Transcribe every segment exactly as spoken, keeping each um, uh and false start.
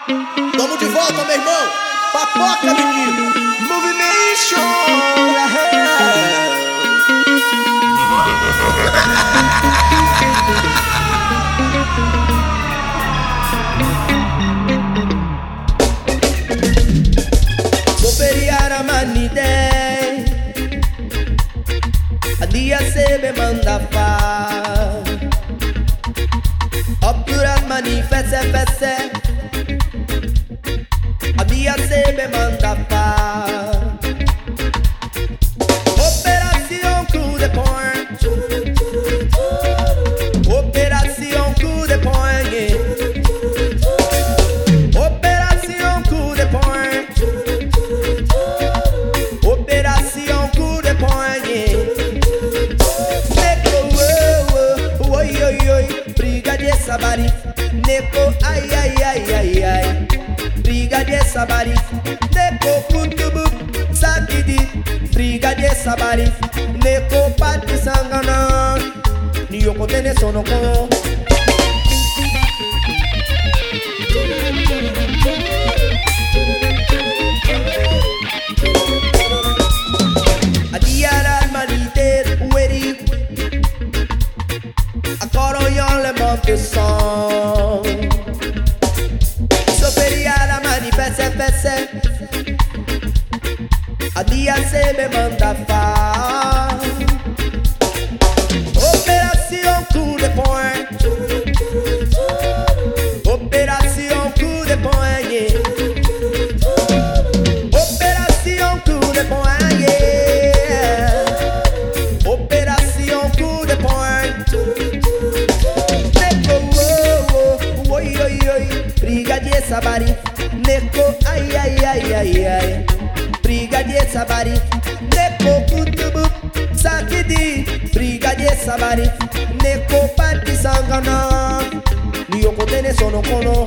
Tamo de volta, meu irmão. Papoca, menino. Movimentation. Vou feriar a manidé. A dia se me manda far. Obturat manifeste feste. A dia se me manda far. Opération coup de poing. Opération coup de poing. Opération coup de poing. Opération coup de poing. Neko oh oh oi oi oi. Brigadier Sabari. Neko ai ai ai ai ai. Brigadier Sabari. Neko kutubu sakidi. Brigadier Sabari. Neko pati sangana. Niyoko tene sono kono. Adiara maliter ueri. Akoro yon le monte son. Soferia la manifeste feste. A dia se me manda far. Opération coup de poing. Opération coup de poing. Opération coup de poing. Opération coup de poing. Neko oh oh oi oi oi. Brigadier Sabari. Neko ai ai ai ai ai. Brigadier Sabari. Neko kutubu sakidi. Brigadier Sabari. Neko pati sangana. Niyoko tene sono kono.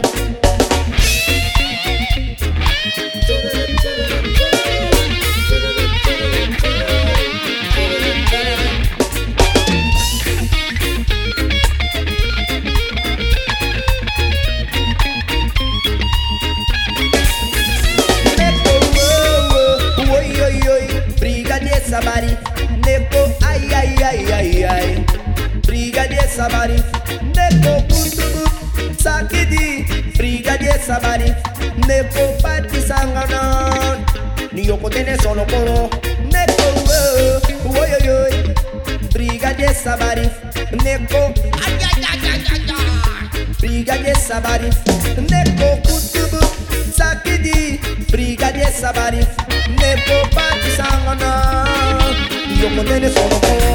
Sabari, Neko ai ai ai ai ai. Brigadier Sabari, Neko kutubu sakidi. Brigadier Sabari, Neko pati sangana. Niyoko tene sono kono. Neko oh oi oi oi. Brigadier Sabari, Neko ai ai ai ai ai. Brigadier Sabari, Neko kutubu sakidi. Brigadier Sabari, Neko pati sangana. Yo con sono